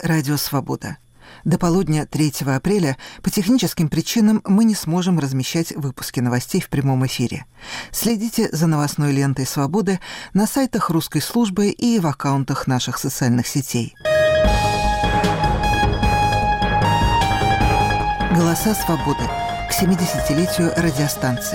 Радио Свобода. До полудня 3 апреля по техническим причинам мы не сможем размещать выпуски новостей в прямом эфире. Следите за новостной лентой «Свободы» на сайтах русской службы и в аккаунтах наших социальных сетей. «Голоса свободы» к 70-летию радиостанции.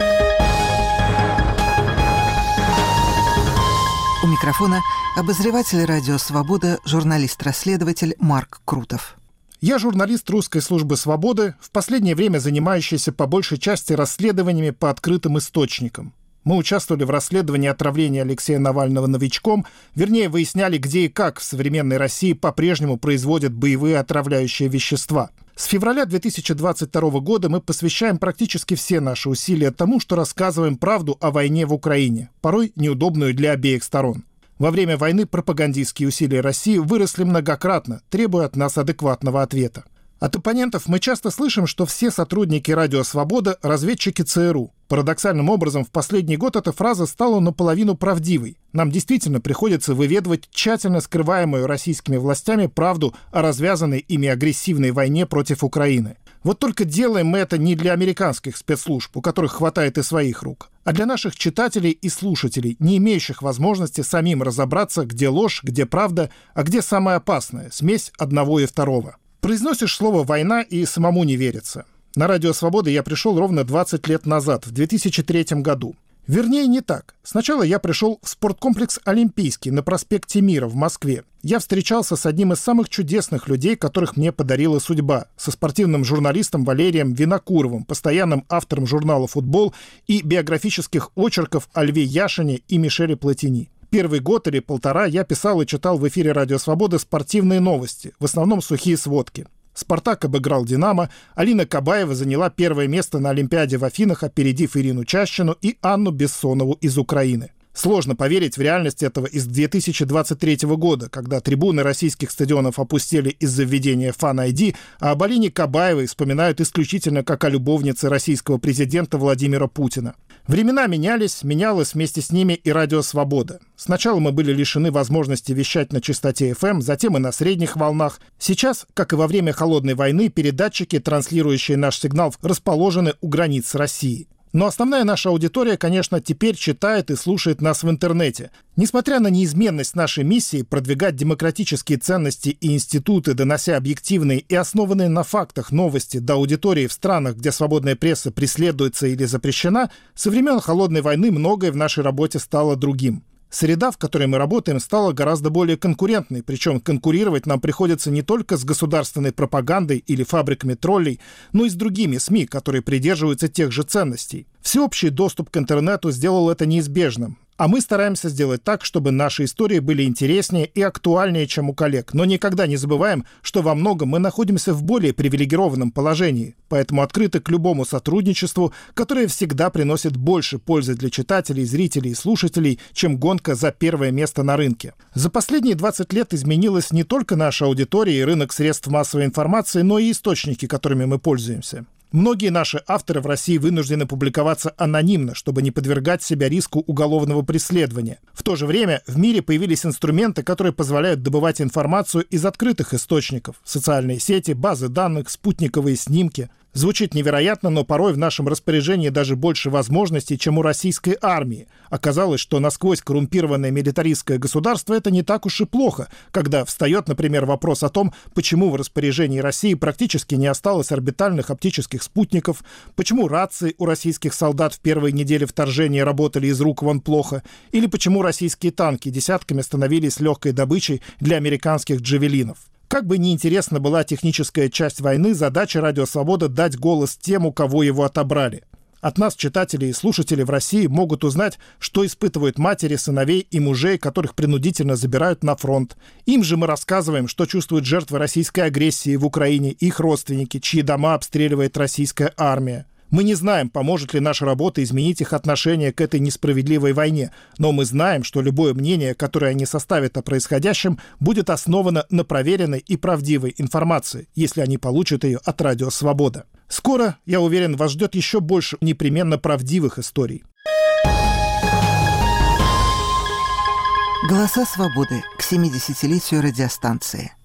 У микрофона обозреватель «Радио Свобода», журналист-расследователь Марк Крутов. Я журналист русской службы «Свободы», в последнее время занимающийся по большей части расследованиями по открытым источникам. Мы участвовали в расследовании отравления Алексея Навального новичком, вернее, выясняли, где и как в современной России по-прежнему производят боевые отравляющие вещества. С февраля 2022 года мы посвящаем практически все наши усилия тому, что рассказываем правду о войне в Украине, порой неудобную для обеих сторон. Во время войны пропагандистские усилия России выросли многократно, требуя от нас адекватного ответа. От оппонентов мы часто слышим, что все сотрудники «Радио Свобода» — разведчики ЦРУ. Парадоксальным образом, в последний год эта фраза стала наполовину правдивой. Нам действительно приходится выведывать тщательно скрываемую российскими властями правду о развязанной ими агрессивной войне против Украины. Вот только делаем мы это не для американских спецслужб, у которых хватает и своих рук, а для наших читателей и слушателей, не имеющих возможности самим разобраться, где ложь, где правда, а где самое опасное — смесь одного и второго. Произносишь слово «война» и самому не верится. На «Радио Свобода» я пришел ровно 20 лет назад, в 2003 году. Вернее, не так. Сначала я пришел в спорткомплекс «Олимпийский» на проспекте Мира в Москве. Я встречался с одним из самых чудесных людей, которых мне подарила судьба, со спортивным журналистом Валерием Винокуровым, постоянным автором журнала «Футбол» и биографических очерков о Льве Яшине и Мишеле Платини. Первый год или полтора я писал и читал в эфире «Радио Свобода» спортивные новости, в основном сухие сводки. «Спартак» обыграл «Динамо», Алина Кабаева заняла первое место на Олимпиаде в Афинах, опередив Ирину Чащину и Анну Бессонову из Украины. Сложно поверить в реальность этого из 2023 года, когда трибуны российских стадионов опустели из-за введения Fan-ID, а об Алине Кабаевой вспоминают исключительно как о любовнице российского президента Владимира Путина. Времена менялись, менялось вместе с ними и «Радио Свобода». Сначала мы были лишены возможности вещать на частоте FM, затем и на средних волнах. Сейчас, как и во время Холодной войны, передатчики, транслирующие наш сигнал, расположены у границ России. Но основная наша аудитория, конечно, теперь читает и слушает нас в интернете. Несмотря на неизменность нашей миссии продвигать демократические ценности и институты, донося объективные и основанные на фактах новости до аудитории в странах, где свободная пресса преследуется или запрещена, со времен Холодной войны многое в нашей работе стало другим. Среда, в которой мы работаем, стала гораздо более конкурентной, причем конкурировать нам приходится не только с государственной пропагандой или фабриками троллей, но и с другими СМИ, которые придерживаются тех же ценностей. Всеобщий доступ к интернету сделал это неизбежным. А мы стараемся сделать так, чтобы наши истории были интереснее и актуальнее, чем у коллег. Но никогда не забываем, что во многом мы находимся в более привилегированном положении. Поэтому открыты к любому сотрудничеству, которое всегда приносит больше пользы для читателей, зрителей и слушателей, чем гонка за первое место на рынке. За последние 20 лет изменилась не только наша аудитория и рынок средств массовой информации, но и источники, которыми мы пользуемся. Многие наши авторы в России вынуждены публиковаться анонимно, чтобы не подвергать себя риску уголовного преследования. В то же время в мире появились инструменты, которые позволяют добывать информацию из открытых источников: социальные сети, базы данных, спутниковые снимки. Звучит невероятно, но порой в нашем распоряжении даже больше возможностей, чем у российской армии. Оказалось, что насквозь коррумпированное милитаристское государство — это не так уж и плохо, когда встает, например, вопрос о том, почему в распоряжении России практически не осталось орбитальных оптических спутников, почему рации у российских солдат в первые недели вторжения работали из рук вон плохо, или почему российские танки десятками становились легкой добычей для американских джавелинов. Как бы ни интересна была техническая часть войны, задача «Радио Свобода» — дать голос тем, у кого его отобрали. От нас читатели и слушатели в России могут узнать, что испытывают матери, сыновей и мужей, которых принудительно забирают на фронт. Им же мы рассказываем, что чувствуют жертвы российской агрессии в Украине, их родственники, чьи дома обстреливает российская армия. Мы не знаем, поможет ли наша работа изменить их отношение к этой несправедливой войне, но мы знаем, что любое мнение, которое они составят о происходящем, будет основано на проверенной и правдивой информации, если они получат ее от «Радио Свобода». Скоро, я уверен, вас ждет еще больше непременно правдивых историй. «Голоса свободы» к 70-летию радиостанции.